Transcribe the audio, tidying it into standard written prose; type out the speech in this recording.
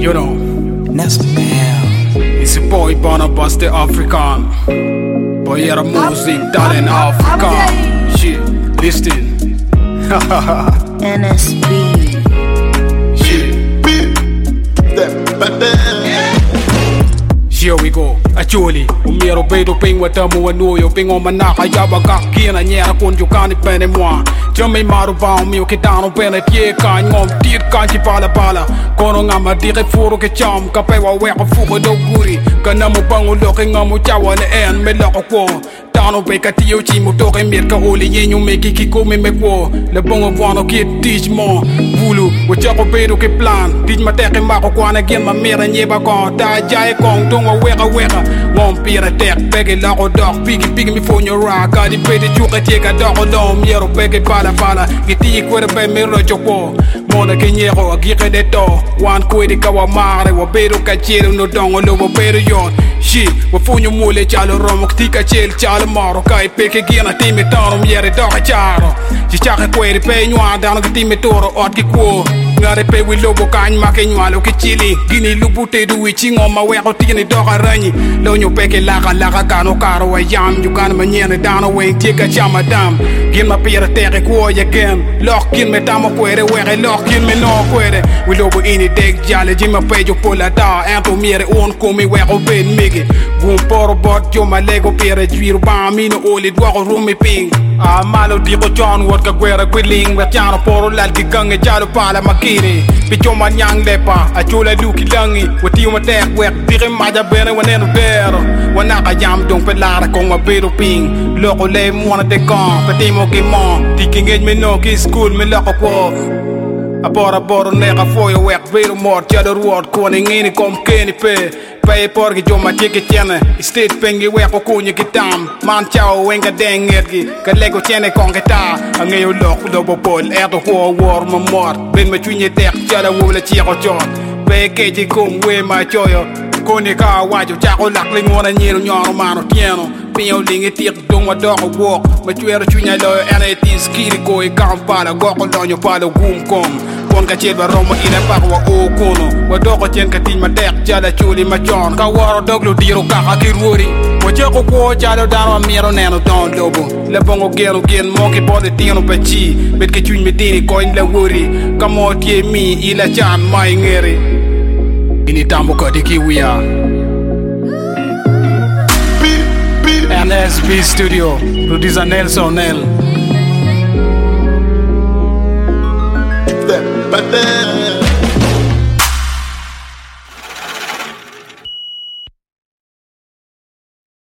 You know, That's man. it's a boy Barnabas the African. Boy, era music, darling African. Shit, listen. NSB. Shit. Here we go, actually. Umiro bedo ping watamu wanuyo ping o manaka yabaga kina nyera kun jukani pene moi. Jame maru bao mio kitano pene tie kan ngom tir kan chi pala pala. Kono ngama dire furu ke cham kapewa weka fuko do guri. Kana mo bango loke ngamu chawa le en me loko ko. Tano be katio chi mo toke mir ka holi yenyu me kiki ko me ko. Le bongo wano kid teach mo. Vulu wachako bedo ke plan. Teach ma teke mako kwana gen ma mera nyeba ko. Ta jai kong tongo weka Won't be a deck, beg it, lock or dog, piggy me for your rock. Got it, pay the juke, take a dog alone, yellow, beg it, pala, get the equator by mirror, Joko, Mona Kenyero, a geek at the door, one quid, Kawamare, or Beto Cachero, no dong, or lower Beto yon. She, we phone you mule, Chalo Romo, Tika Chel, Chalamaro, Kai, pick again, a team at Tom, yet a dog a charo. She chuck a quid, pay you on down the team at Toro, or Kiko. Ngare pe we lobo kan makenywa lo kichili gini lubute du wichingo mawe ko tini doga ranyi lo nyu peke laka kano karo wa yam you kan manyene dano we tika chama dam gin ma pira tere ko ya gem lock kin me tamo kwere we lock kin me no kwere we lobo ini dek jale jima pe jo pola da ento miere on ko mi we ko ben migi gum poro bot jo ma lego pira jwiru ba mi no oli dwa ko rumi ping a malo di ko John wot ka gwera gwilling we chano poro lal ki gange jalo pala makiri picho manyang lepa a chula luki langi wati ma tek wek dire maja bene waneno dero wana ka jam dong pe lara kong ma bedo ping loko le mwana de kan pati mo ki mon tiki ngej me no ki school me loko ko abora neka foyo wek bedo mort chado ruot kone ngini kom keni pe pay porgi joma tiki tiene state pengi weko kunye kitam man chao wenga dengergi ka lego tiene kongeta angeyo lok lobo pol eto ho war ma mort ben ma chunye tek chala wula chiko chon pe keji kum we ma choyo kone ka wajo chako lak le ngona nyero nyoro mano tieno pinyo lingi tik dong wa doko wok ma chwero chunya lo NAT skiri ko e kampala goko lonyo palo gum kom kon ka cheba romo ina pakwa o kono wa doko chen ka tin ma tek jala chuli ma chon ka waro doglo diro ka akirwori wa cheko ko jalo dano miro neno don lobo le bongo gero gen mo ki bode tino pechi bet ke chuny me dini ko in la wori ka mo tie mi ila chan mai ngere ini tambo ka dikiwia NSB Studio, producer Nelson L.